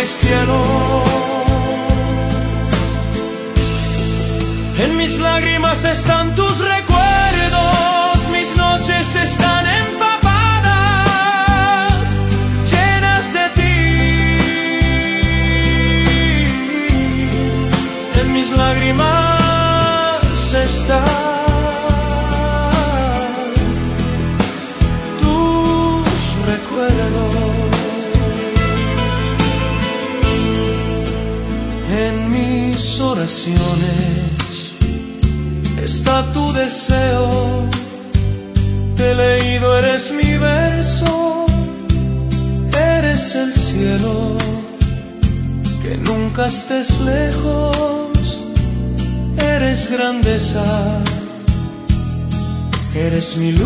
hay cielo. En mis lágrimas están tus recuerdos, mis noches están empapadas, llenas de ti. En mis lágrimas están tus recuerdos. En mis oraciones está tu deseo, te he leído, eres mi verso, eres el cielo, que nunca estés lejos, eres grandeza, eres mi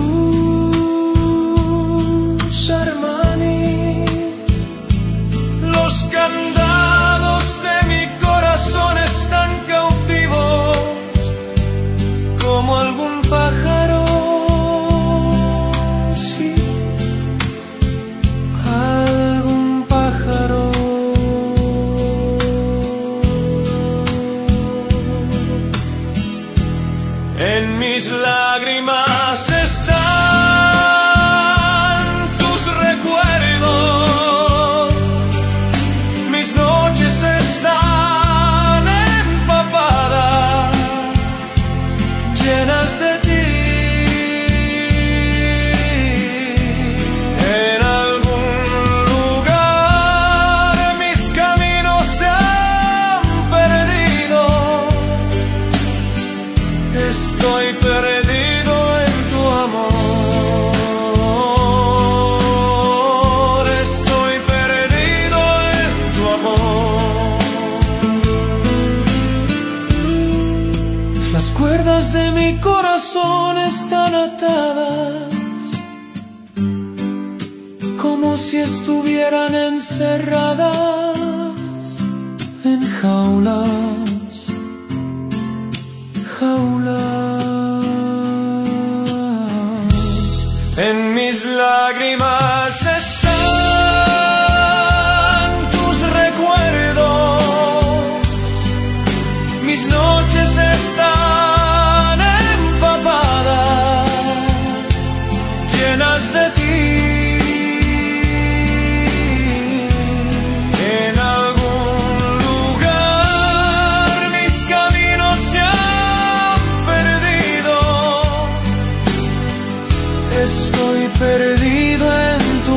luz, Armani. Los candados de mi corazón están cautivos como algún pájaro, sí, algún pájaro. En mis lágrimas están tus recuerdos, mis noches están empapadas, llenas de ti. En algún lugar mis caminos se han perdido. Estoy perdido en tu amor. Estoy perdido en tu amor. Las cuerdas de mi corazón están atadas, como si estuvieran encerradas en jaulas, jaulas. En mis lágrimas están tus recuerdos, mis noches están empapadas, llenas de ti. En algún lugar mis caminos se han perdido. Estoy perdido en tu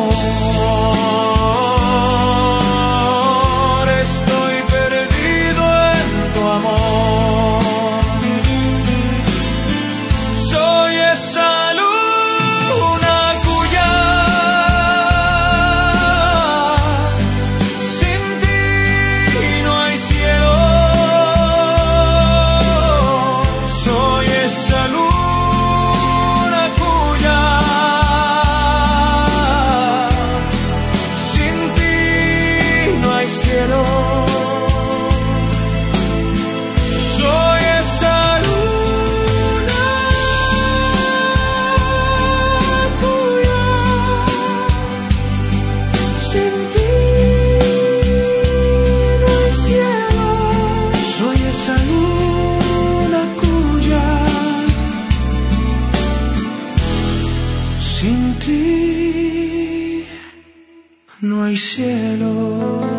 amor. Estoy perdido en tu amor. Soy esa luna cuya sin ti no hay cielo. Soy esa luna cuya sin ti no hay cielo. Soy esa luna cuya sin ti no hay cielo. Soy esa luna cuya sin ti no hay cielo.